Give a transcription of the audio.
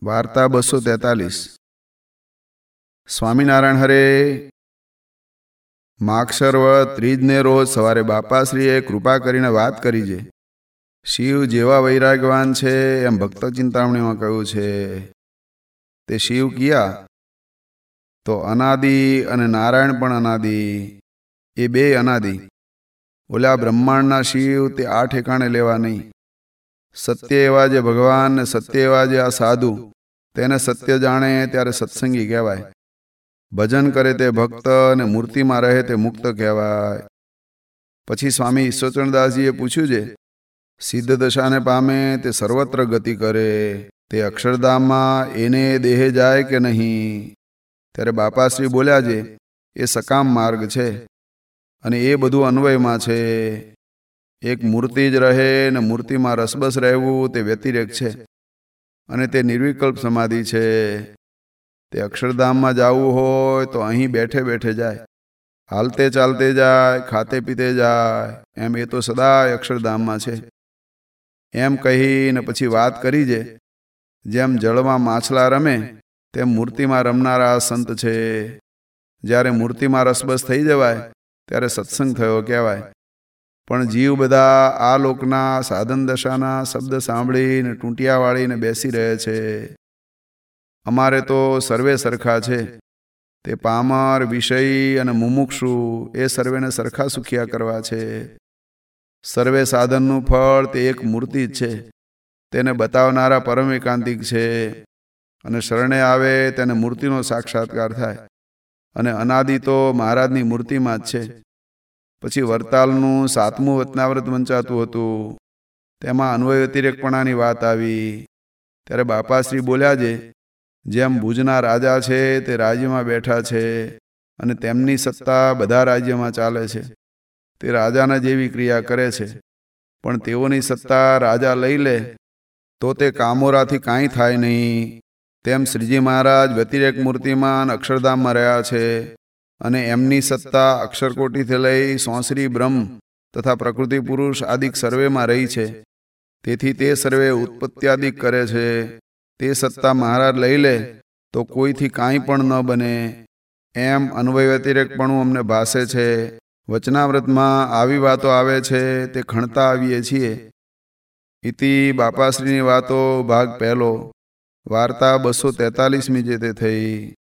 વાર્તા 243 સ્વામિનારાયણ હરે. માગશરવત ત્રીજને રોજ સવારે બાપાશ્રીએ કૃપા કરીને વાત કરી છે. શિવ જેવા વૈરાગ્યવાન છે એમ ભક્ત ચિંતામણીમાં કહ્યું છે. તે શિવ કિયા તો અનાદિ અને નારાયણ પણ અનાદિ, એ બે અનાદિ. ઓલા બ્રહ્માંડના શિવ તે આ ઠેકાણે લેવા નહીં. સત્ય એવા જે ભગવાન ને સત્ય એવા જે આ સાધુ, તેને સત્ય જાણે ત્યારે સત્સંગી કહેવાય. ભજન કરે તે ભક્ત અને મૂર્તિમાં રહે તે મુક્ત કહેવાય. પછી સ્વામી ઈશ્વરચંદ્રદાસજીએ પૂછ્યું છે, સિદ્ધ દશાને પામે તે સર્વત્ર ગતિ કરે, તે અક્ષરધામમાં એને દેહે જાય કે નહીં? ત્યારે બાપાશ્રી બોલ્યા છે, એ સકામ માર્ગ છે અને એ બધું અન્વયમાં છે. એક મૂર્તિ જ રહે ને મૂર્તિમાં રસબસ રહેવું તે વ્યતિરેક છે અને તે નિર્વિકલ્પ સમાધિ છે. તે અક્ષરધામમાં જવું હોય તો અહીં બેઠે બેઠે જાય, હાલતે ચાલતે જાય, ખાતે પીતે જાય, એમ એ તો સદાય અક્ષરધામમાં છે. એમ કહીને પછી વાત કરી છે, જેમ જળમાં માછલા રમે તેમ મૂર્તિમાં રમનારા સંત છે. જ્યારે મૂર્તિમાં રસબસ થઈ જવાય ત્યારે સત્સંગ થયો કહેવાય. પણ જીવ બધા આ લોકના સાધન દશાના શબ્દ સાંભળીને ટૂંટિયા વાળીને બેસી રહે છે. અમારે તો સર્વે સરખા છે. તે પામર, વિષયી અને મુમુક્ષુ એ સર્વેને સરખા સુખિયા કરવા છે. સર્વે સાધનનું ફળ તે એક મૂર્તિ જ છે. તેને બતાવનારા પરમ એકાંતિક છે અને શરણે આવે તેને મૂર્તિનો સાક્ષાત્કાર થાય. અને અનાદિ તો મહારાજની મૂર્તિમાં જ છે. પછી વરતાલનું 7મું વચનાવ્રત વંચાતું હતું, તેમાં અન્વય વ્યતિરેકપણાની વાત આવી. ત્યારે બાપાશ્રી બોલ્યા છે, જેમ ભુજના રાજા છે તે રાજ્યમાં બેઠા છે અને તેમની સત્તા બધા રાજ્યમાં ચાલે છે. તે રાજાના જેવી ક્રિયા કરે છે, પણ તેઓની સત્તા રાજા લઈ લે તો તે કામોરાથી કાંઈ થાય નહીં. તેમ શ્રીજી મહારાજ વ્યતિરેક મૂર્તિમાં અક્ષરધામમાં રહ્યા છે અને એમની સત્તા અક્ષરકોટીથી લઈ સોંસરી બ્રહ્મ તથા પ્રકૃતિ પુરુષ આદિક સર્વેમાં રહી છે. તેથી તે સર્વે ઉત્પત્ત્યાદિક કરે છે. તે સત્તા મહારાજ લઈ લે તો કોઈથી કાંઈ પણ ન બને. એમ અન્વય વ્યતિરેકપણું અમને ભાસે છે. વચનાવ્રતમાં આવી વાતો આવે છે તે ખણતા આવીએ છીએ. ઇતિ બાપાશ્રીની વાતો ભાગ પહેલો. વાર્તા 243મી જે તે થઈ.